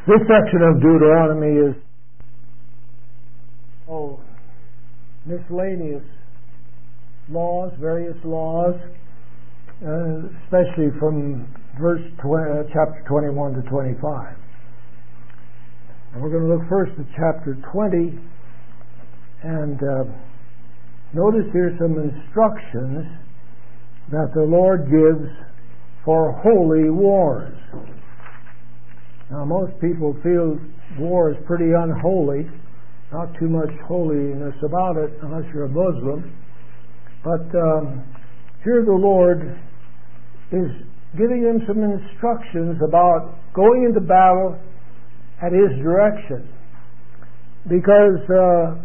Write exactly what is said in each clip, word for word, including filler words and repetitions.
This section of Deuteronomy is oh, miscellaneous laws, various laws, uh, especially from verse twenty, uh, chapter twenty-one to twenty-five. And we're going to look first at chapter twenty, and uh, notice here some instructions that the Lord gives for holy wars. Now, most people feel war is pretty unholy, not too much holiness about it unless you're a Muslim. But um, here the Lord is giving them some instructions about going into battle at His direction. Because uh,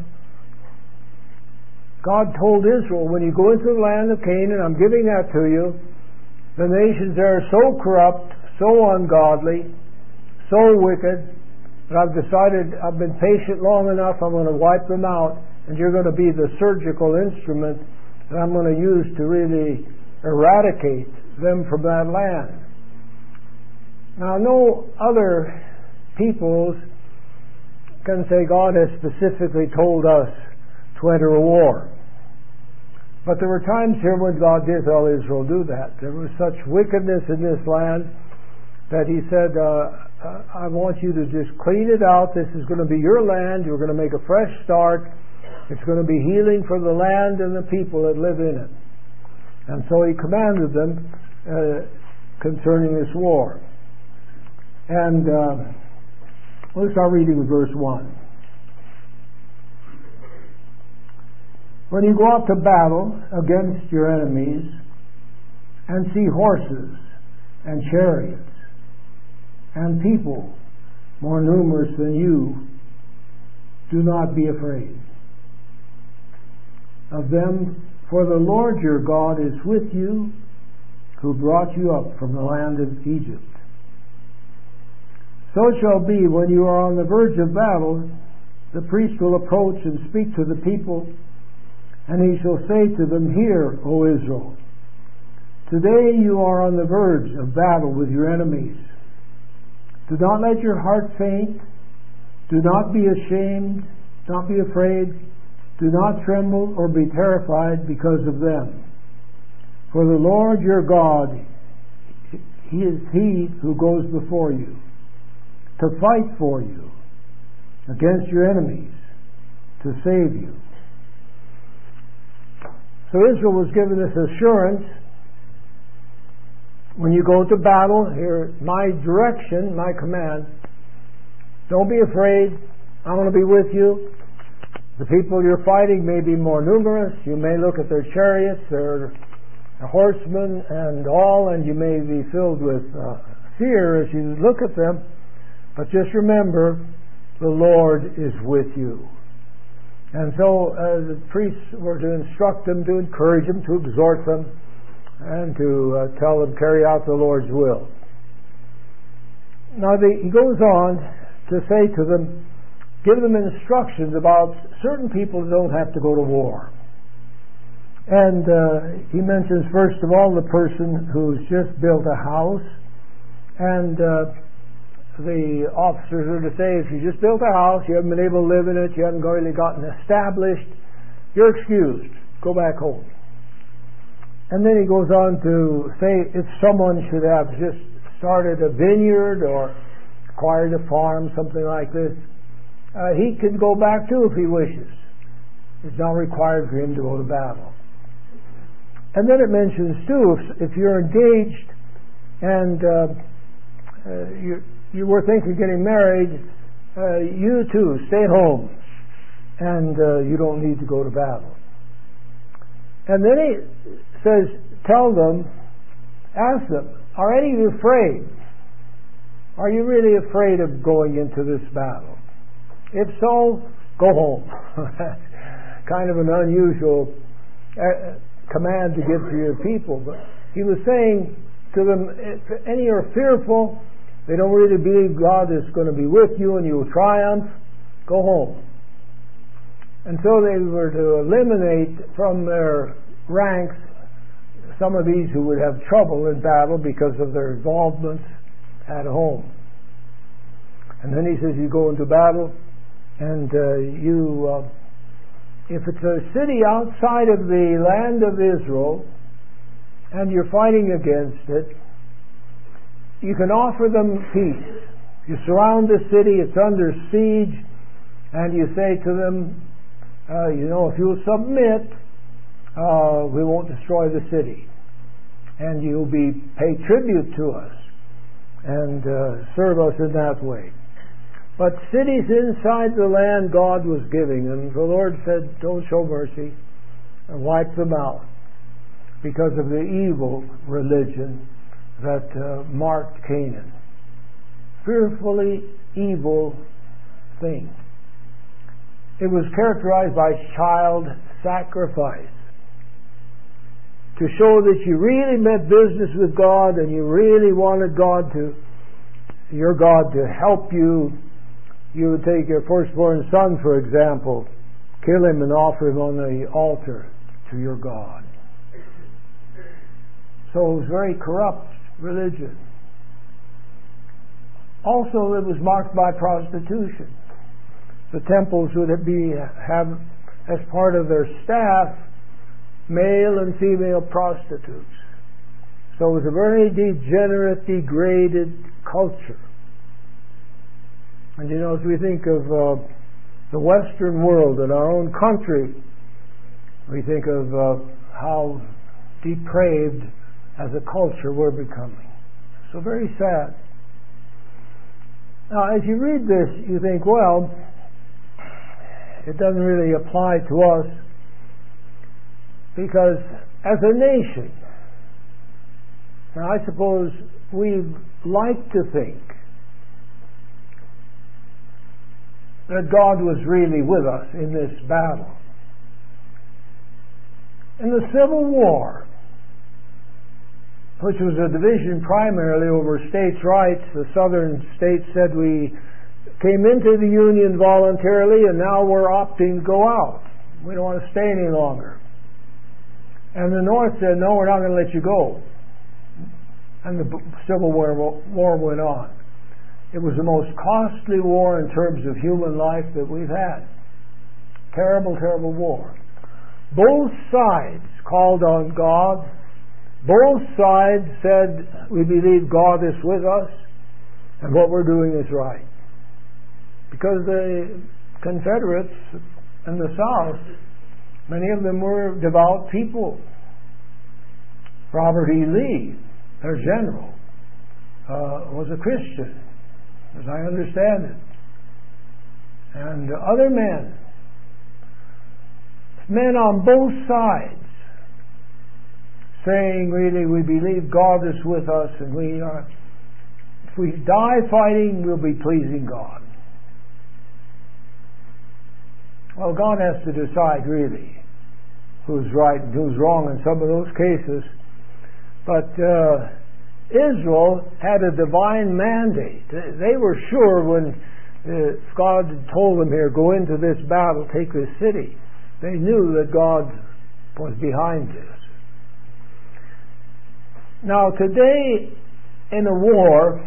God told Israel, when you go into the land of Canaan, I'm giving that to you, the nations there are so corrupt, so ungodly, so wicked, that I've decided, I've been patient long enough, I'm going to wipe them out, and you're going to be the surgical instrument that I'm going to use to really eradicate them from that land. Now, no other peoples can say God has specifically told us to enter a war. But there were times here when God did tell Israel do that. There was such wickedness in this land that He said, uh, I want you to just clean it out. This is going to be your land. You're going to make a fresh start. It's going to be healing for the land and the people that live in it. And so He commanded them uh, concerning this war. And uh, let's start reading with verse one. When you go out to battle against your enemies and see horses and chariots and people more numerous than you, do not be afraid of them, for the Lord your God is with you, who brought you up from the land of Egypt. So it shall be, when you are on the verge of battle, the priest will approach and speak to the people, and he shall say to them, Hear, O Israel, today you are on the verge of battle with your enemies. Do not let your heart faint. Do not be ashamed. Do not be afraid. Do not tremble or be terrified because of them. For the Lord your God, He is He who goes before you to fight for you against your enemies, to save you. So Israel was given this assurance, when you go to battle, here, my direction, my command, don't be afraid, I'm going to be with you. The people you're fighting may be more numerous, you may look at their chariots, their horsemen and all, and you may be filled with uh, fear as you look at them, but just remember, the Lord is with you. And so uh, the priests were to instruct them, to encourage them, to exhort them, and to uh, tell them, carry out the Lord's will. Now the, he goes on to say to them, give them instructions about certain people who don't have to go to war. And uh, he mentions first of all the person who's just built a house, and uh, the officers are to say, if you just built a house, you haven't been able to live in it, you haven't really gotten established, you're excused. Go back home. And then he goes on to say, if someone should have just started a vineyard or acquired a farm, something like this, uh, he can go back too if he wishes. It's not required for him to go to battle. And then it mentions too, if, if you're engaged and uh, uh, you, you were thinking of getting married, uh, you too, stay home, and uh, you don't need to go to battle. And then he says, tell them, ask them, are any of you afraid? Are you really afraid of going into this battle? If so, go home. That's kind of an unusual uh, command to give to your people. But he was saying to them, if any are fearful, they don't really believe God is going to be with you and you will triumph, go home. And so they were to eliminate from their ranks some of these who would have trouble in battle because of their involvement at home. And then he says you go into battle, and uh, you, uh, if it's a city outside of the land of Israel, and you're fighting against it, you can offer them peace. You surround the city, it's under siege, and you say to them, uh, you know, if you'll submit, uh, we won't destroy the city. And you'll be pay tribute to us and uh, serve us in that way. But cities inside the land God was giving them, the Lord said, don't show mercy and wipe them out because of the evil religion that uh, marked Canaan. Fearfully evil thing. It was characterized by child sacrifice. To show that you really meant business with God and you really wanted God to, your God to help you, you would take your firstborn son, for example, kill him and offer him on the altar to your God. So it was very corrupt religion. Also, it was marked by prostitution. The temples would be have as part of their staff male and female prostitutes. So it was a very degenerate, degraded culture. And you know, as we think of uh, the Western world and our own country, we think of uh, how depraved as a culture we're becoming. So very sad. Now, as you read this, you think, well, it doesn't really apply to us because as a nation, now I suppose we'd like to think that God was really with us in this battle. In the Civil War, which was a division primarily over states' rights, the southern states said we came into the Union voluntarily and now we're opting to go out. We don't want to stay any longer. And the North said, no, we're not going to let you go. And the Civil War, war went on. It was the most costly war in terms of human life that we've had. Terrible, terrible war. Both sides called on God. Both sides said, we believe God is with us and what we're doing is right. Because the Confederates in the South, many of them were devout people. Robert E. Lee, their general, uh, was a Christian, as I understand it. And other men, men on both sides, saying, really, we believe God is with us and we are, if we die fighting, we'll be pleasing God. Well, God has to decide, really, who's right and who's wrong in some of those cases. But uh, Israel had a divine mandate. They were sure when uh, God told them here, go into this battle, take this city. They knew that God was behind this. Now, today, in a war,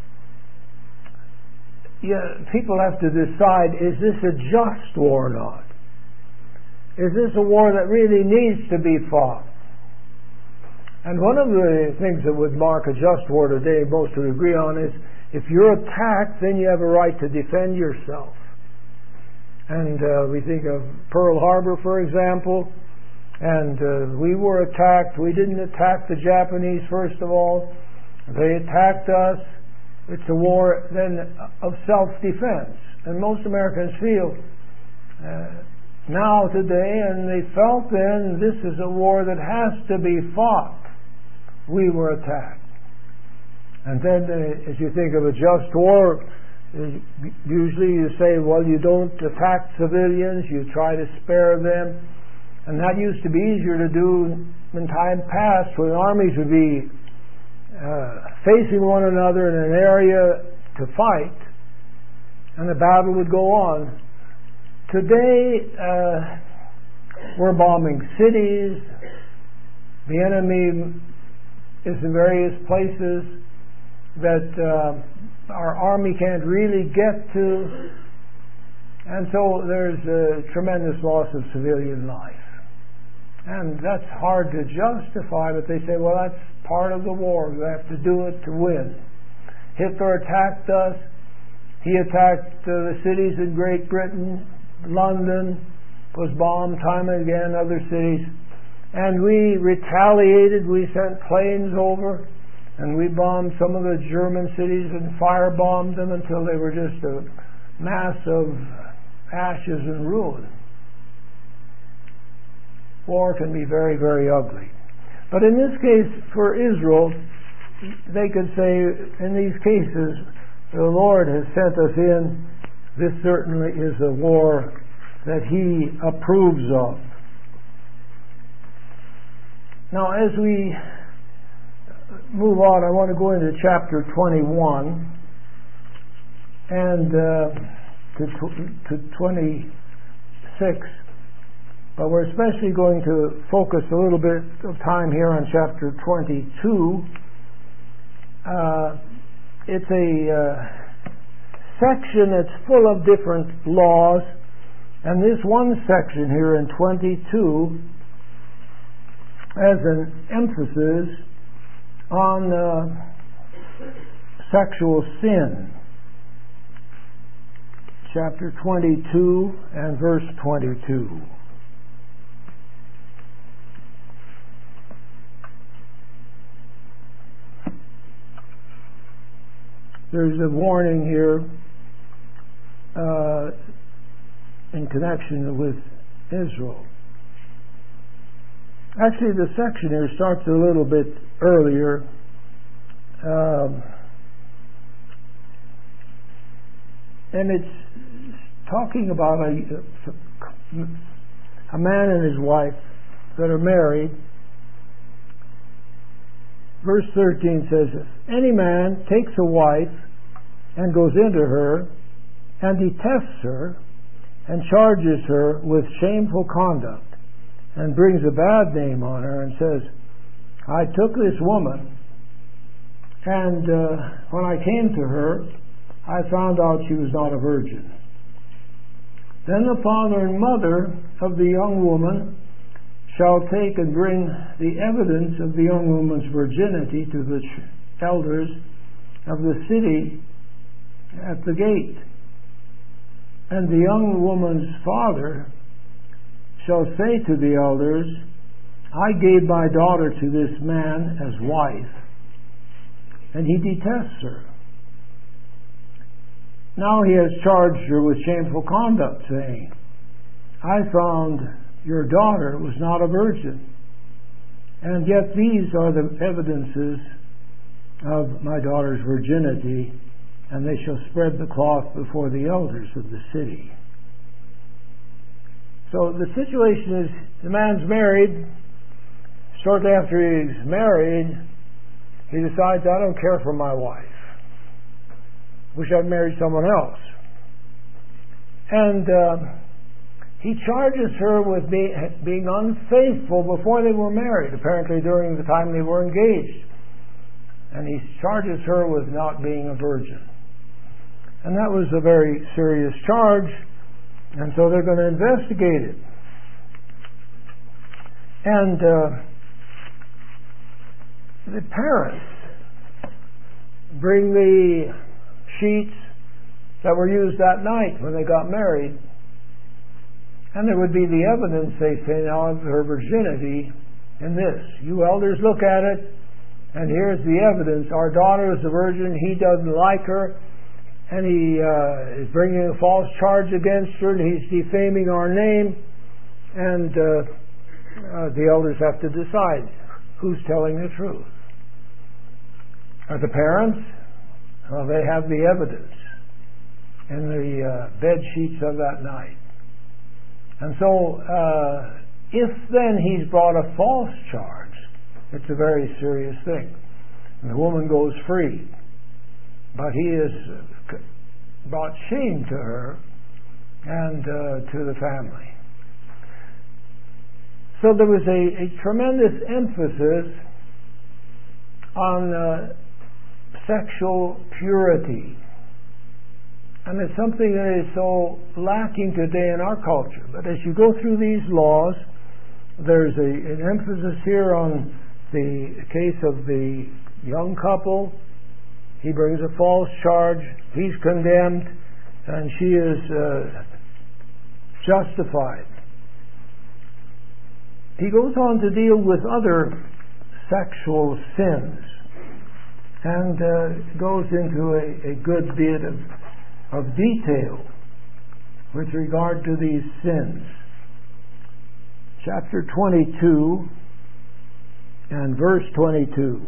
yeah, people have to decide, is this a just war or not? Is this a war that really needs to be fought? And one of the things that would mark a just war today, most would agree on, is if you're attacked, then you have a right to defend yourself. And uh, we think of Pearl Harbor, for example. And uh, we were attacked. We didn't attack the Japanese, first of all. They attacked us. It's a war then of self-defense. And most Americans feel uh, now, today, and they felt then, this is a war that has to be fought. We were attacked. And then uh, as you think of a just war, uh, usually you say, well, you don't attack civilians, you try to spare them. And that used to be easier to do in time past when armies would be uh, facing one another in an area to fight, and the battle would go on. Today, uh, we're bombing cities. The enemy is in various places. that uh, our army can't really get to, and so there's a tremendous loss of civilian life. And that's hard to justify, but they say, well, that's part of the war. You have to do it to win. Hitler attacked us. He attacked uh, the cities in Great Britain. London was bombed time and again, other cities. And we retaliated. We sent planes over, and we bombed some of the German cities and firebombed them until they were just a mass of ashes and ruin. War can be very, very ugly. But in this case, for Israel, they could say, in these cases, the Lord has sent us in. This certainly is a war that He approves of. Now, as we move on, I want to go into chapter twenty-one and uh, to, tw- to twenty-six. But we're especially going to focus a little bit of time here on chapter twenty-two. Uh, it's a uh, section that's full of different laws, and this one section here in twenty-two has an emphasis on uh, sexual sin. Chapter twenty-two and verse twenty-two. There's a warning here uh, in connection with Israel. Actually, the section here starts a little bit earlier. Um, and it's talking about a, a man and his wife that are married. Verse thirteen says, if any man takes a wife and goes into her and detests her and charges her with shameful conduct and brings a bad name on her and says, I took this woman and uh, when I came to her I found out she was not a virgin. Then the father and mother of the young woman shall take and bring the evidence of the young woman's virginity to the elders of the city at the gate. And the young woman's father shall say to the elders, I gave my daughter to this man as wife, and he detests her. Now he has charged her with shameful conduct, saying, I found your daughter was not a virgin. And yet these are the evidences of my daughter's virginity, and they shall spread the cloth before the elders of the city. So the situation is, the man's married. Shortly after he's married, he decides, I don't care for my wife. Wish I'd married someone else. And uh, he charges her with be, being unfaithful before they were married, apparently during the time they were engaged. And he charges her with not being a virgin. And that was a very serious charge, and so they're going to investigate it. And uh, the parents bring the sheets that were used that night when they got married, and there would be the evidence, they say, now of her virginity in this. You elders look at it, and here's the evidence. Our daughter is a virgin, he doesn't like her, and he uh, is bringing a false charge against her, and he's defaming our name, and uh, uh, the elders have to decide who's telling the truth. Are the parents? Well, they have the evidence in the uh, bed sheets of that night. And so, uh, if then he's brought a false charge, it's a very serious thing. And the woman goes free. But he has brought shame to her and uh, to the family. So there was a, a tremendous emphasis on uh, sexual purity. And it's something that is so lacking today in our culture. But as you go through these laws, there's a, an emphasis here on the case of the young couple. He brings a false charge. He's condemned, and she is uh, justified. He goes on to deal with other sexual sins, and uh, goes into a, a good bit of of detail with regard to these sins. Chapter twenty-two and verse twenty-two.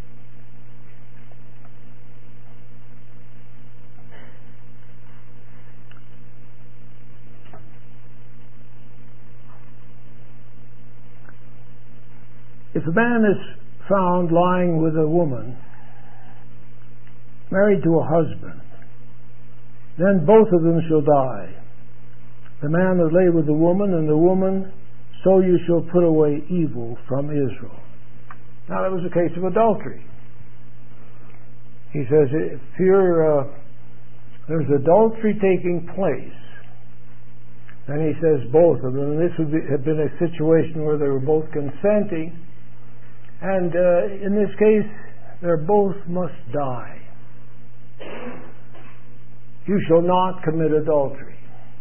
If a man is found lying with a woman married to a husband, then both of them shall die. The man that lay with the woman, and the woman, so you shall put away evil from Israel. Now that was a case of adultery. He says, if you're, uh, there's adultery taking place, then he says both of them. And this would be, have been a situation where they were both consenting, and uh, in this case, they both must die. You shall not commit adultery.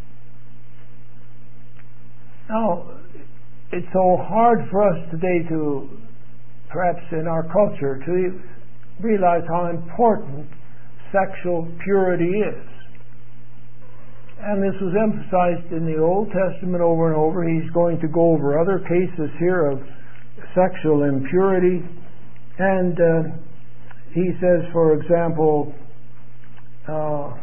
Now, it's so hard for us today to, perhaps in our culture, to realize how important sexual purity is. And this was emphasized in the Old Testament over and over. He's going to go over other cases here of sexual impurity. And uh, he says, for example, uh,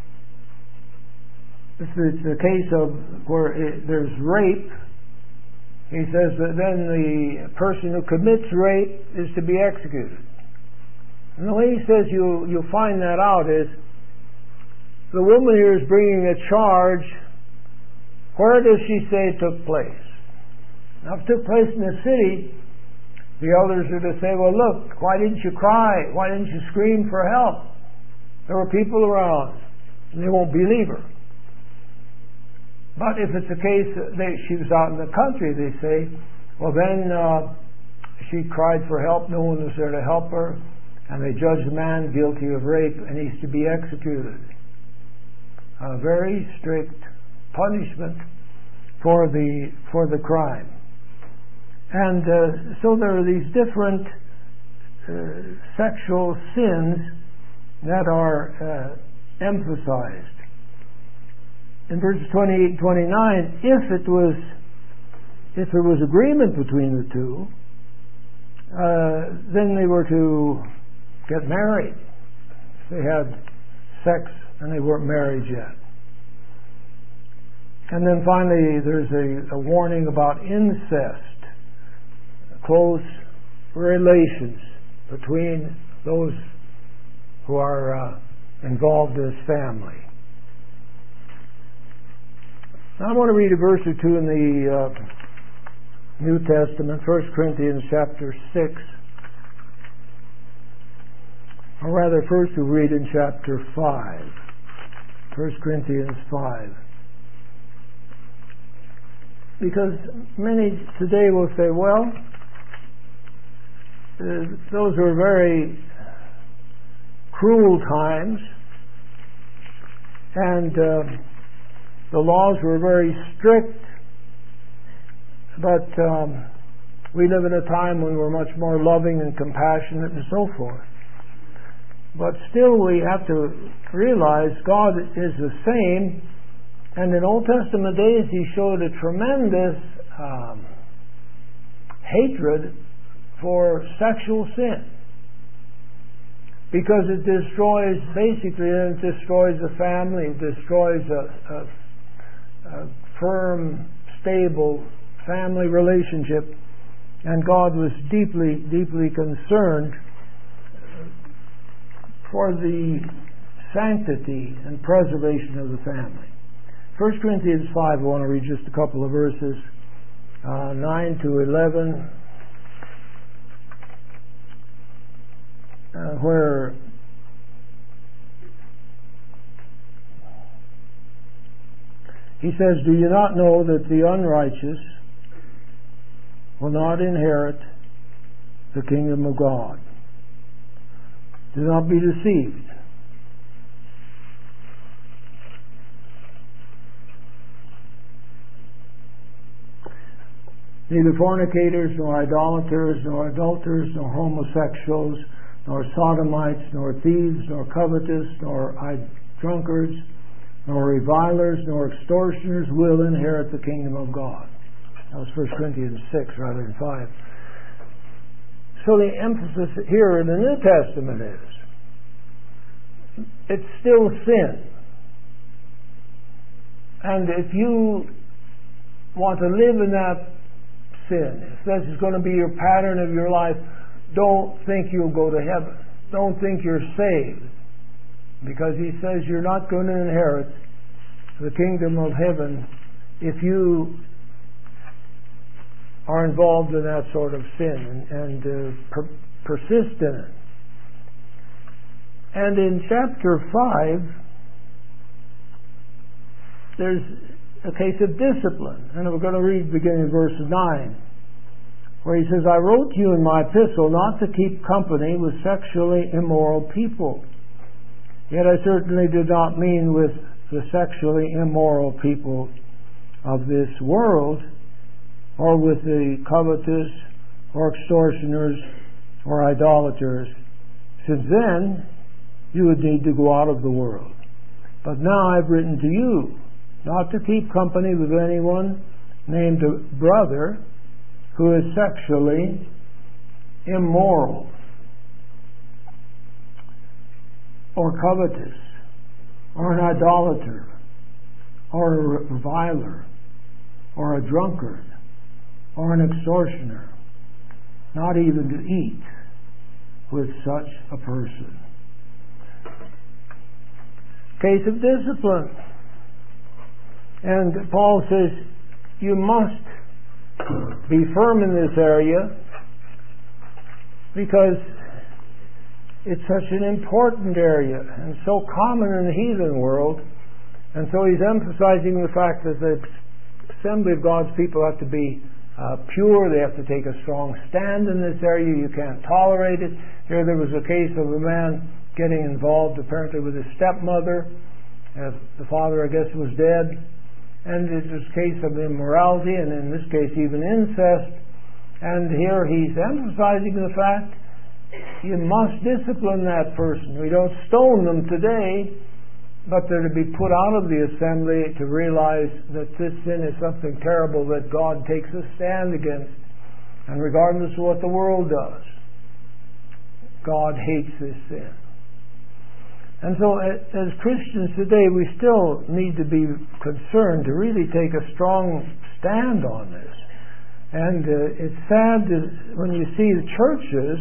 if it's a case of where it, there's rape, he says that then the person who commits rape is to be executed. And the way he says you, you'll find that out is the woman here is bringing a charge. Where does she say it took place? Now, if it took place in the city, the elders are to say, well, look, why didn't you cry? Why didn't you scream for help? There were people around, and they won't believe her. But if it's a case that they, she was out in the country, they say, well, then uh, she cried for help, no one was there to help her, and they judge the man guilty of rape, and he's to be executed. A very strict punishment for the for the crime. And uh, so there are these different uh, sexual sins that are uh, emphasized. In verses twenty-eight and twenty-nine, if it was, if there was agreement between the two, uh, then they were to get married. If they had sex and they weren't married yet. And then finally, there's a, a warning about incest, close relations between those who are uh, involved as family. Now I want to read a verse or two in the uh, New Testament, First Corinthians chapter six. Or rather, first we'll read in chapter five. First Corinthians five. Because many today will say, well, uh, those were very cruel times, and uh, the laws were very strict, but um, we live in a time when we're much more loving and compassionate and so forth. But still we have to realize God is the same, and in Old Testament days He showed a tremendous um, hatred for sexual sin, because it destroys, basically it destroys the family, it destroys a, a A firm, stable family relationship, and God was deeply, deeply concerned for the sanctity and preservation of the family. First Corinthians five, I want to read just a couple of verses, uh, nine to eleven, uh, where He says, do you not know that the unrighteous will not inherit the kingdom of God? Do not be deceived. Neither fornicators, nor idolaters, nor adulterers, nor homosexuals, nor sodomites, nor thieves, nor covetous, nor drunkards, nor revilers, nor extortioners will inherit the kingdom of God. That was First Corinthians six rather than five. So the emphasis here in the New Testament is, it's still sin. And if you want to live in that sin, if this is going to be your pattern of your life, don't think you'll go to heaven. Don't think you're saved. Because he says you're not going to inherit the kingdom of heaven if you are involved in that sort of sin and, and uh, per- persist in it. And in chapter five, there's a case of discipline. And we're going to read beginning in verse nine, where he says, I wrote to you in my epistle not to keep company with sexually immoral people. Yet I certainly did not mean with the sexually immoral people of this world, or with the covetous, or extortioners, or idolaters, since then you would need to go out of the world. But now I've written to you not to keep company with anyone named a brother who is sexually immoral, or covetous, or an idolater, or a reviler, or a drunkard, or an extortioner, not even to eat with such a person. Case of discipline. And Paul says, you must be firm in this area because it's such an important area and so common in the heathen world. And so he's emphasizing the fact that the assembly of God's people have to be uh, pure. They have to take a strong stand in this area. You can't tolerate it. Here there was a case of a man getting involved apparently with his stepmother. Uh, the father, I guess, was dead. And it was a case of immorality, and in this case even incest. And here he's emphasizing the fact you must discipline that person. We don't stone them today, but they're to be put out of the assembly to realize that this sin is something terrible that God takes a stand against. And regardless of what the world does, God hates this sin. And so as Christians today, we still need to be concerned to really take a strong stand on this. And uh, it's sad to, when you see the churches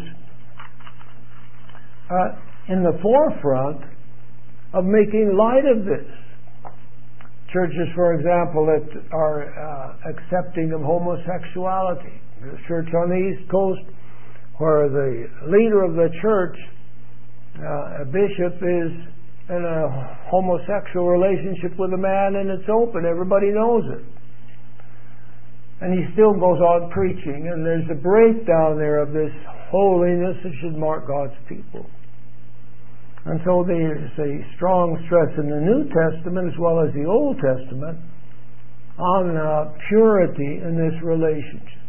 uh, in the forefront of making light of this. Churches, for example, that are uh, accepting of homosexuality. There's a church on the East Coast where the leader of the church, Uh, a bishop, is in a homosexual relationship with a man, and it's open. Everybody knows it. And he still goes on preaching, and there's a breakdown there of this holiness that should mark God's people. And so there's a strong stress in the New Testament as well as the Old Testament on uh, purity in this relationship.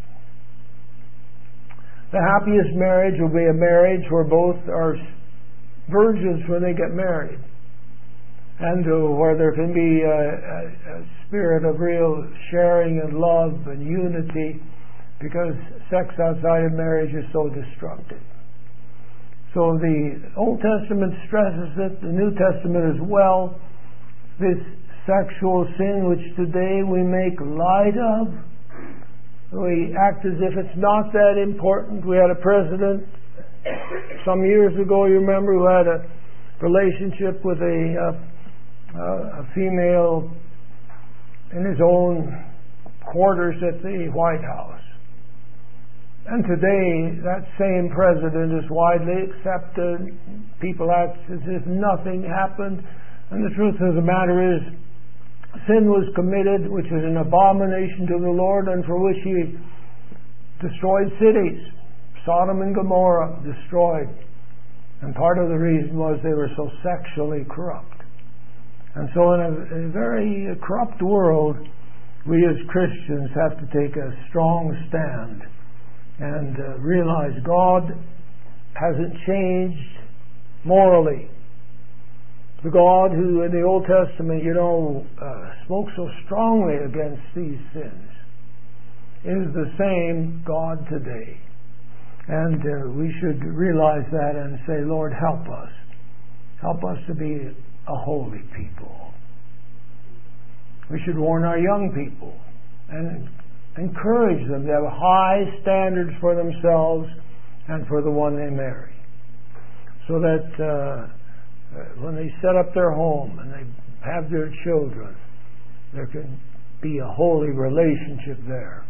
The happiest marriage will be a marriage where both are virgins when they get married, and uh, where there can be a, a, a spirit of real sharing and love and unity, because sex outside of marriage is so destructive. So the Old Testament stresses it, the New Testament as well, this sexual sin which today we make light of. We act as if it's not that important. We had a president some years ago, you remember, who had a relationship with a, uh, a female in his own quarters at the White House. And today, that same president is widely accepted. People act as if nothing happened. And the truth of the matter is, sin was committed, which was an abomination to the Lord, and for which He destroyed cities. Sodom and Gomorrah destroyed. And part of the reason was they were so sexually corrupt. And so in a, a very corrupt world, we as Christians have to take a strong stand and uh, realize God hasn't changed morally. The God who in the Old Testament, you know, uh, spoke so strongly against these sins is the same God today. And uh, we should realize that and say, Lord, help us. Help us to be a holy people. We should warn our young people and encourage them to have high standards for themselves and for the one they marry. So that uh, when they set up their home and they have their children, there can be a holy relationship there.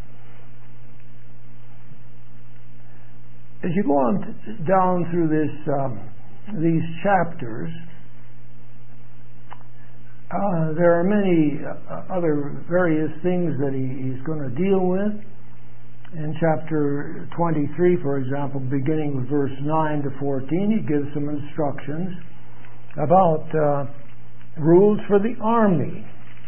As you go on t- down through this, um, these chapters, uh, there are many uh, other various things that he, he's going to deal with. In chapter twenty-three, for example, beginning with verse nine to fourteen, he gives some instructions about uh, rules for the army.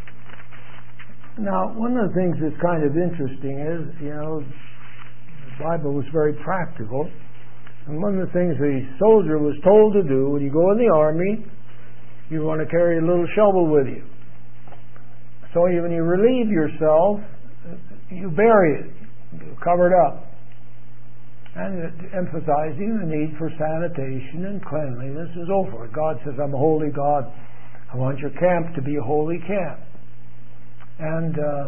Now, one of the things that's kind of interesting is, you know, the Bible was very practical, and one of the things the soldier was told to do when you go in the army, you want to carry a little shovel with you. So when you relieve yourself, you bury it, cover it up, and emphasizing the need for sanitation and cleanliness and so forth. God says, I'm a holy God. I want your camp to be a holy camp. And uh,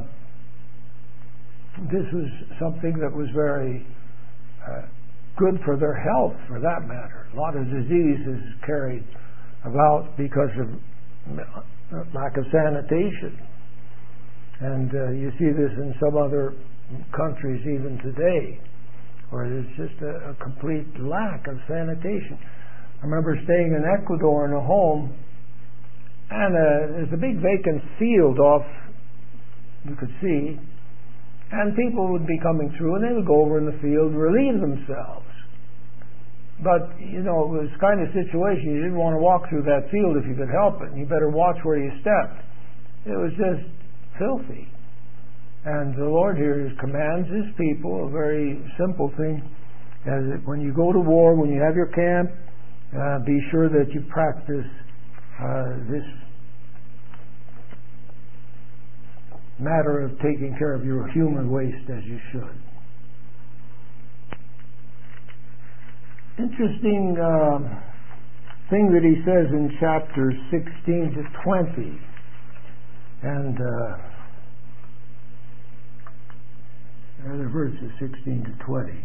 this was something that was very uh, good for their health, for that matter. A lot of disease is carried about because of lack of sanitation. And uh, you see this in some other countries even today, where there's just a, a complete lack of sanitation. I remember staying in Ecuador in a home, and uh, there's a big vacant field off, you could see, and people would be coming through and they would go over in the field and relieve themselves. But, you know, it was kind of a situation you didn't want to walk through that field if you could help it, and you better watch where you stepped. It was just filthy. And the Lord here commands His people a very simple thing, as when you go to war, when you have your camp, uh, be sure that you practice uh, this matter of taking care of your human waste as you should. Interesting uh, thing that he says in chapters sixteen to twenty, and uh, other verses sixteen to twenty.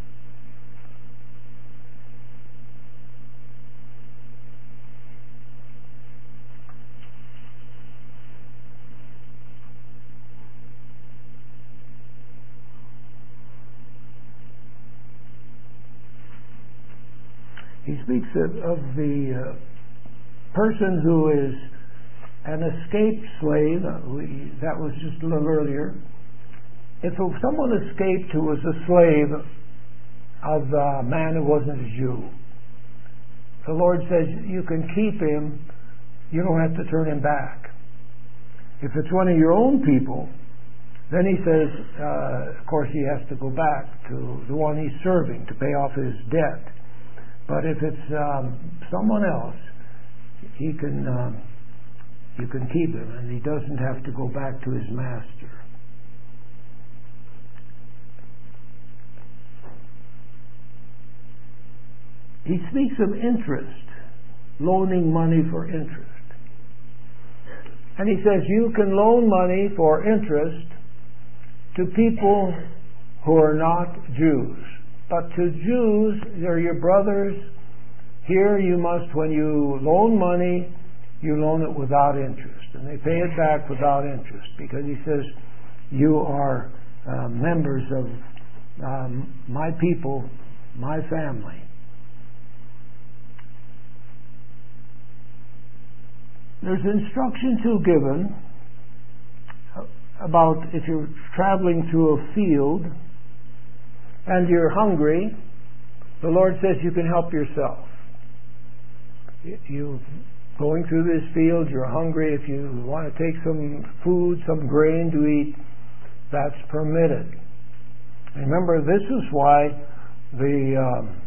He speaks of, of the uh, person who is an escaped slave. Uh, we, that was just a little earlier. If someone escaped who was a slave of a man who wasn't a Jew, the Lord says you can keep him, you don't have to turn him back. If it's one of your own people, then he says, uh, of course he has to go back to the one he's serving to pay off his debt. But if it's um, someone else, he can um, you can keep him, and he doesn't have to go back to his master. He speaks of interest, loaning money for interest. And he says you can loan money for interest to people who are not Jews. But to Jews, they're your brothers. Here you must, when you loan money, you loan it without interest. And they pay it back without interest, because he says you are uh, members of um, my people, my family. There's instruction too given about if you're traveling through a field and you're hungry, the Lord says you can help yourself. You're going through this field, you're hungry. If you want to take some food, some grain to eat, that's permitted. Remember, this is why the um,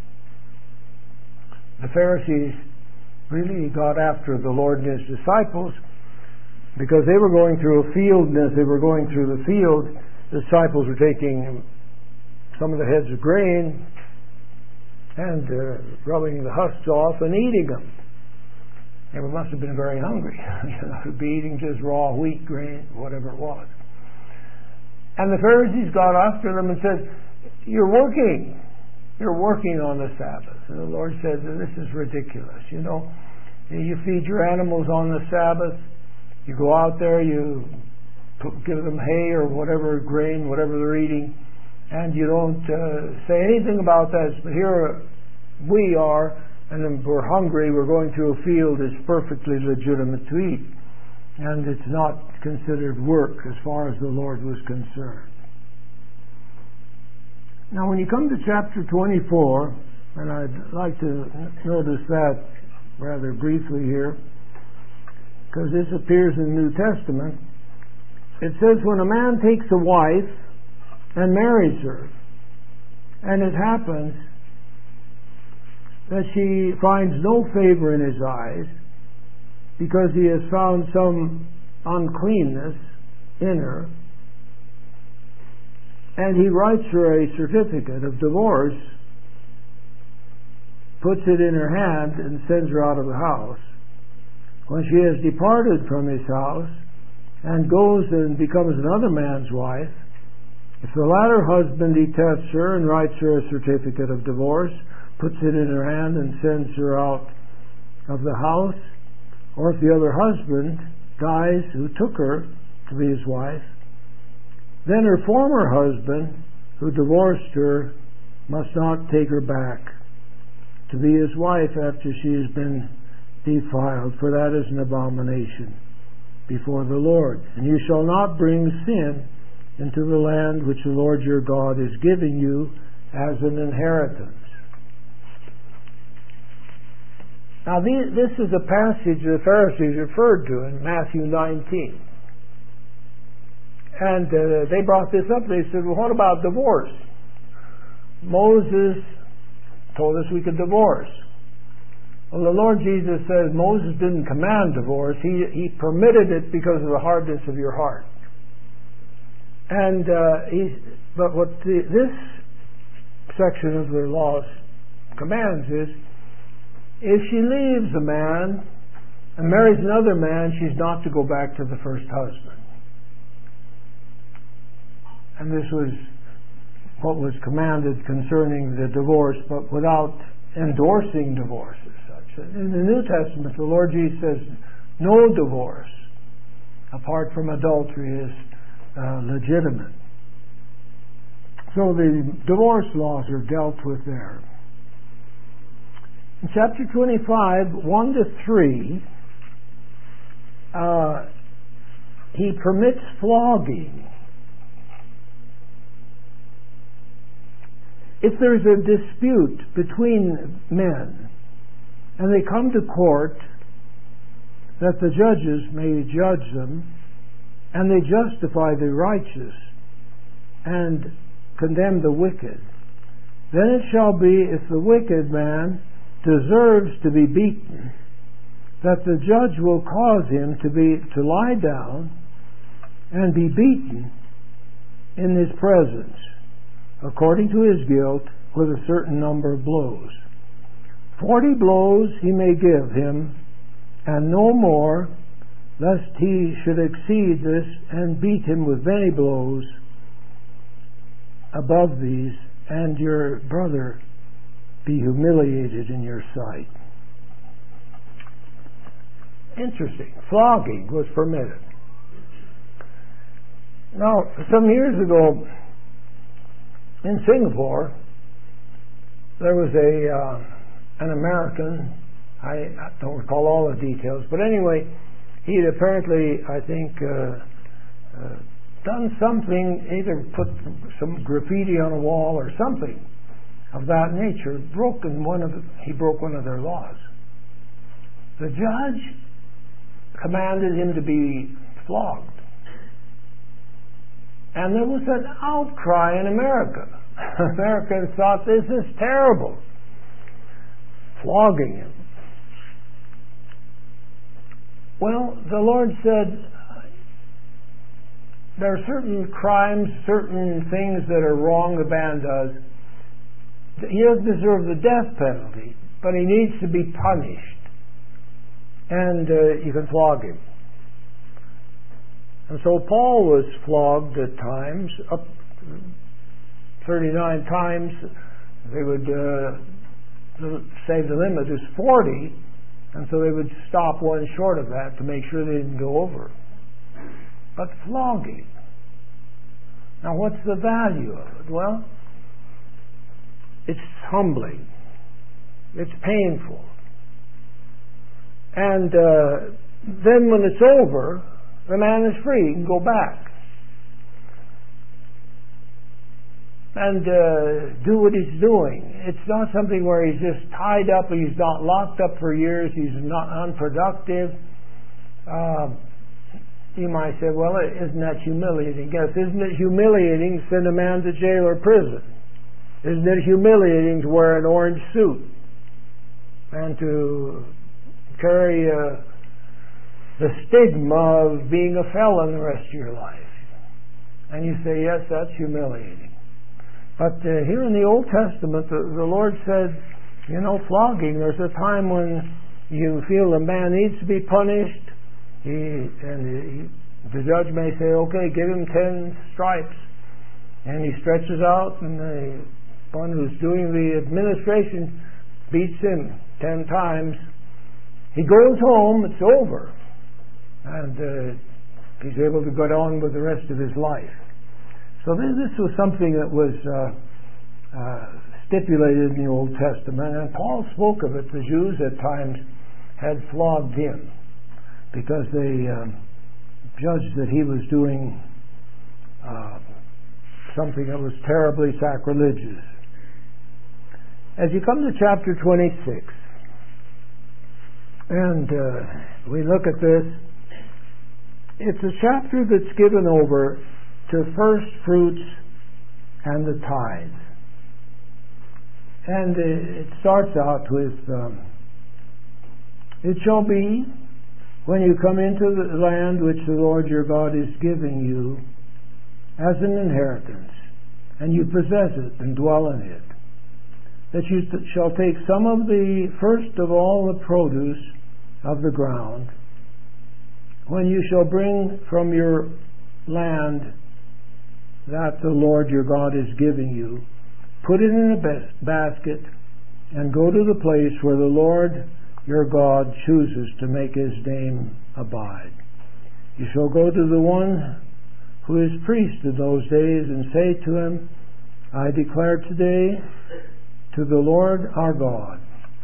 the Pharisees really got after the Lord and His disciples, because they were going through a field, and as they were going through the field, the disciples were taking some of the heads of grain and uh, rubbing the husks off and eating them. They must have been very hungry, you know, to be eating just raw wheat grain, whatever it was. And the Pharisees got after them and said, "You're working. You're working on the Sabbath." And the Lord said, "This is ridiculous. You know, you feed your animals on the Sabbath. You go out there, you give them hay or whatever, grain, whatever they're eating, and you don't uh, say anything about that. But here we are, and then we're hungry, we're going through a field that's perfectly legitimate to eat. And it's not considered work as far as the Lord was concerned." Now when you come to chapter twenty-four, and I'd like to notice that rather briefly here, because this appears in the New Testament, it says, when a man takes a wife and marries her, and it happens that she finds no favor in his eyes because he has found some uncleanness in her, and he writes her a certificate of divorce, puts it in her hand, and sends her out of the house. When she has departed from his house and goes and becomes another man's wife, if the latter husband detests her and writes her a certificate of divorce, puts it in her hand and sends her out of the house, or if the other husband dies who took her to be his wife, then her former husband who divorced her must not take her back to be his wife after she has been defiled, for that is an abomination before the Lord. And you shall not bring sin into the land which the Lord your God is giving you as an inheritance. Now this is a passage the Pharisees referred to in Matthew nineteen. And uh, they brought this up. They said, well, what about divorce? Moses told us we could divorce. Well, the Lord Jesus says Moses didn't command divorce. He, he permitted it because of the hardness of your heart. And uh, he's, but what the, this section of the law commands is, if she leaves a man and marries another man, she's not to go back to the first husband. And this was what was commanded concerning the divorce, but without endorsing divorce as such. In the New Testament, the Lord Jesus says no divorce apart from adultery is uh, legitimate. So the divorce laws are dealt with there. In chapter twenty-five, one to three, uh, he permits flogging. If there's a dispute between men and they come to court, that the judges may judge them, and they justify the righteous and condemn the wicked, then it shall be, if the wicked man deserves to be beaten, that the judge will cause him to be to lie down and be beaten in his presence, according to his guilt, with a certain number of blows. Forty blows he may give him, and no more, lest he should exceed this and beat him with many blows above these, and your brother be humiliated in your sight. Interesting. Flogging was permitted. Now, some years ago in Singapore, there was a uh, an American, I, I don't recall all the details, but anyway, he'd apparently, I think, uh, uh, done something, either put some graffiti on a wall or something of that nature, broken one of the, he broke one of their laws. The judge commanded him to be flogged. And there was an outcry in America. Americans thought, this is terrible. Flogging him. Well, the Lord said, there are certain crimes, certain things that are wrong the man does. He doesn't deserve the death penalty, but he needs to be punished. And uh, you can flog him. And so Paul was flogged at times, up thirty-nine times. They would uh, say the limit is forty, and so they would stop one short of that to make sure they didn't go over. But flogging. Now what's the value of it? Well, it's humbling. It's painful. And uh, then when it's over, the man is free. He can go back and uh, do what he's doing. It's not something where he's just tied up, he's not locked up for years, he's not unproductive. Uh, you might say, well, isn't that humiliating? Yes, isn't it humiliating to send a man to jail or prison? Isn't it humiliating to wear an orange suit and to carry uh, the stigma of being a felon the rest of your life? And you say, yes, that's humiliating. But uh, here in the Old Testament, the, the Lord said, you know, flogging, there's a time when you feel a man needs to be punished. He, and he, the judge may say, okay, give him ten stripes. And he stretches out, and the one who's doing the administration beats him ten times. He goes home, it's over. And uh, he's able to go on with the rest of his life. So this, this was something that was uh, uh, stipulated in the Old Testament, and Paul spoke of it. The Jews at times had flogged him because they uh, judged that he was doing uh, something that was terribly sacrilegious. As you come to chapter twenty-six, and uh, we look at this, it's a chapter that's given over to first fruits and the tithes. And it starts out with, um, it shall be when you come into the land which the Lord your God is giving you as an inheritance, and you possess it and dwell in it, that you t- shall take some of the first of all the produce of the ground, when you shall bring from your land that the Lord your God is giving you, put it in a bas- basket, and go to the place where the Lord your God chooses to make his name abide. You shall go to the one who is priest in those days, and say to him, I declare today to the Lord our God,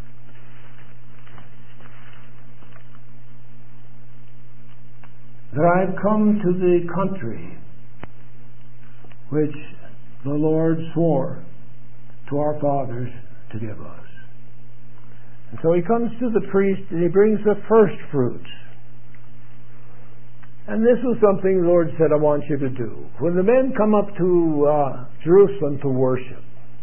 that I have come to the country which the Lord swore to our fathers to give us. And so he comes to the priest and he brings the first fruits. And this was something the Lord said, I want you to do. When the men come up to uh, Jerusalem to worship,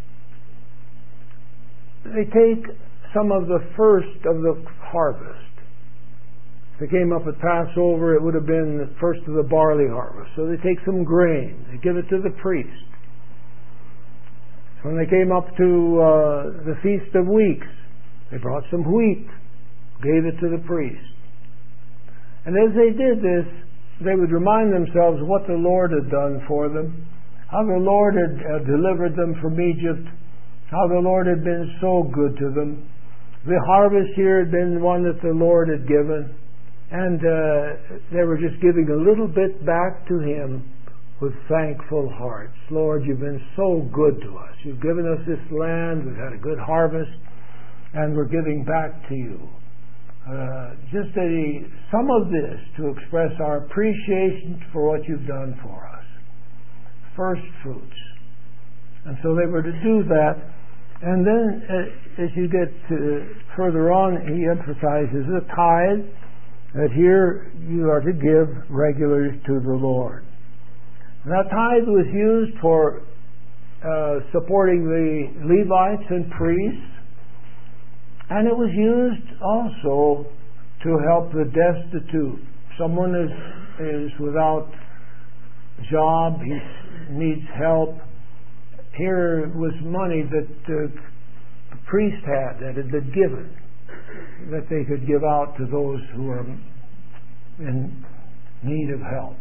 they take some of the first of the harvest. If they came up at Passover, it would have been the first of the barley harvest. So they take some grain, they give it to the priest. When they came up to uh, the Feast of Weeks, they brought some wheat, gave it to the priest. And as they did this, they would remind themselves what the Lord had done for them, how the Lord had uh, delivered them from Egypt, how the Lord had been so good to them. The harvest here had been one that the Lord had given, and uh, they were just giving a little bit back to Him with thankful hearts. Lord, you've been so good to us. You've given us this land, we've had a good harvest, and we're giving back to you. uh, just a, some of this to express our appreciation for what you've done for us. First fruits. And so they were to do that. And then uh, as you get to further on, he emphasizes the tithe, that here you are to give regularly to the Lord. And that tithe was used for uh, supporting the Levites and priests, and it was used also to help the destitute. Someone is, is without job, he needs help. Here was money that uh, the priest had that had been given, that they could give out to those who are in need of help.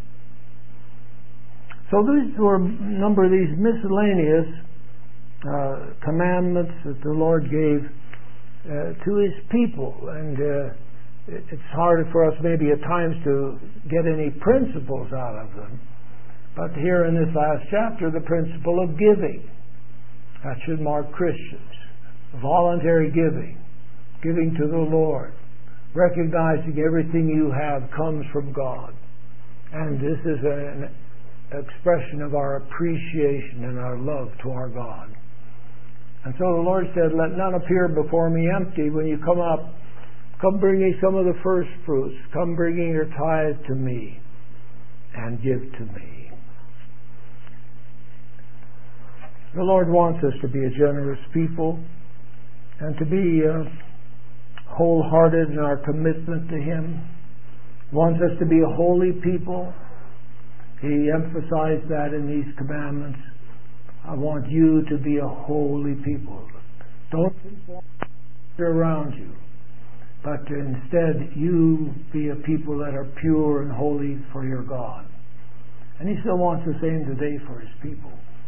So these were a number of these miscellaneous uh, commandments that the Lord gave uh, to His people, and uh, it, it's hard for us maybe at times to get any principles out of them. But here in this last chapter, the principle of giving, that should mark Christians. Voluntary giving, giving to the Lord, recognizing everything you have comes from God. And this is an expression of our appreciation and our love to our God. And so the Lord said, let none appear before me empty. When you come up, come bringing some of the first fruits, come bringing your tithe to me and give to me. The Lord wants us to be a generous people and to be uh, wholehearted in our commitment to Him. He wants us to be a holy people. He emphasized that in these commandments. I want you to be a holy people. Don't conform around you, but instead you be a people that are pure and holy for your God. And He still wants the same today for His people.